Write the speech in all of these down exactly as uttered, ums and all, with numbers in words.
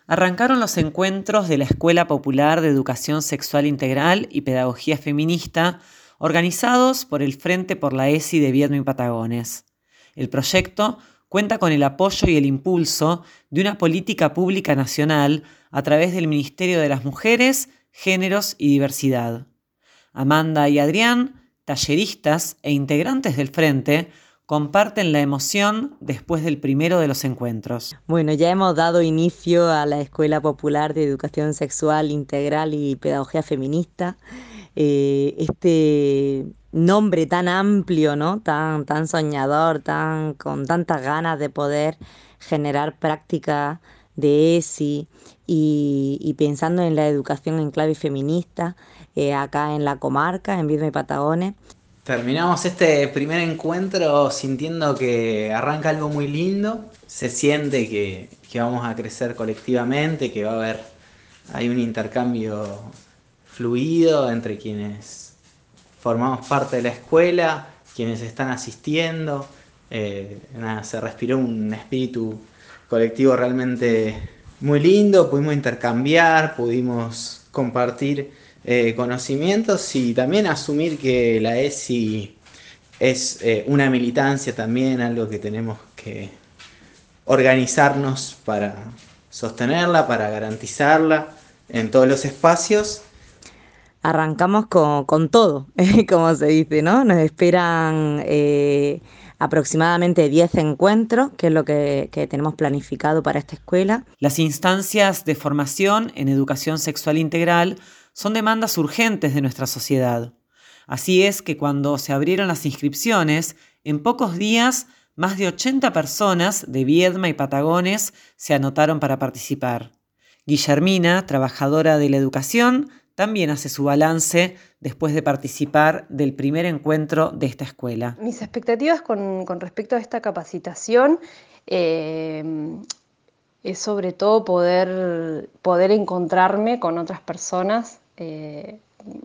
Arrancaron los encuentros de la Escuela Popular de Educación Sexual Integral y Pedagogía Feminista, organizados por el Frente por la ESI de Viedma y Patagones. El proyecto cuenta con el apoyo y el impulso de una política pública nacional a través del Ministerio de las Mujeres, Géneros y Diversidad. Amanda y Adrián, talleristas e integrantes del Frente, comparten la emoción después del primero de los encuentros. Bueno, ya hemos dado inicio a la Escuela Popular de Educación Sexual Integral y Pedagogía Feminista. Eh, este nombre tan amplio, ¿no? Tan, tan soñador, tan, con tantas ganas de poder generar prácticas de ESI y, y pensando en la educación en clave feminista, eh, acá en la comarca, en Viedma y Patagones. Terminamos este primer encuentro sintiendo que arranca algo muy lindo, se siente que, que vamos a crecer colectivamente, que va a haber hay un intercambio fluido entre quienes formamos parte de la escuela, quienes están asistiendo, eh, nada, se respiró un espíritu colectivo realmente muy lindo, pudimos intercambiar, pudimos compartir Eh, conocimientos y también asumir que la ESI es eh, una militancia también, algo que tenemos que organizarnos para sostenerla, para garantizarla en todos los espacios. Arrancamos con, con todo, como se dice, ¿no? Nos esperan eh, aproximadamente diez encuentros, que es lo que, que tenemos planificado para esta escuela. Las instancias de formación en educación sexual integral son demandas urgentes de nuestra sociedad. Así es que cuando se abrieron las inscripciones, en pocos días, más de ochenta personas de Viedma y Patagones se anotaron para participar. Guillermina, trabajadora de la educación, también hace su balance después de participar del primer encuentro de esta escuela. Mis expectativas con, con respecto a esta capacitación eh, es sobre todo poder, poder encontrarme con otras personas. Eh,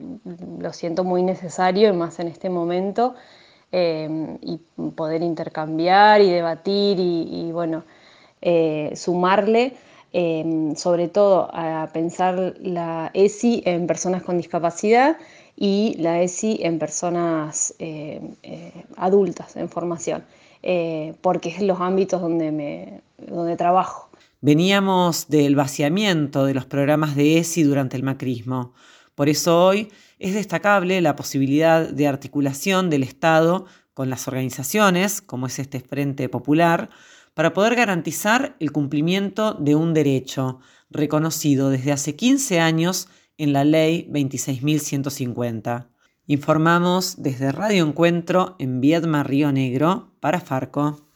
lo siento muy necesario y más en este momento, eh, y poder intercambiar y debatir y, y bueno, eh, sumarle eh, sobre todo a pensar la ESI en personas con discapacidad y la ESI en personas eh, eh, adultas en formación, eh, porque es los ámbitos donde, me, donde trabajo. Veníamos del vaciamiento de los programas de ESI durante el macrismo. Por eso hoy es destacable la posibilidad de articulación del Estado con las organizaciones, como es este Frente Popular, para poder garantizar el cumplimiento de un derecho reconocido desde hace quince años en la Ley veintiséis mil ciento cincuenta. Informamos desde Radio Encuentro en Viedma, Río Negro, para Farco.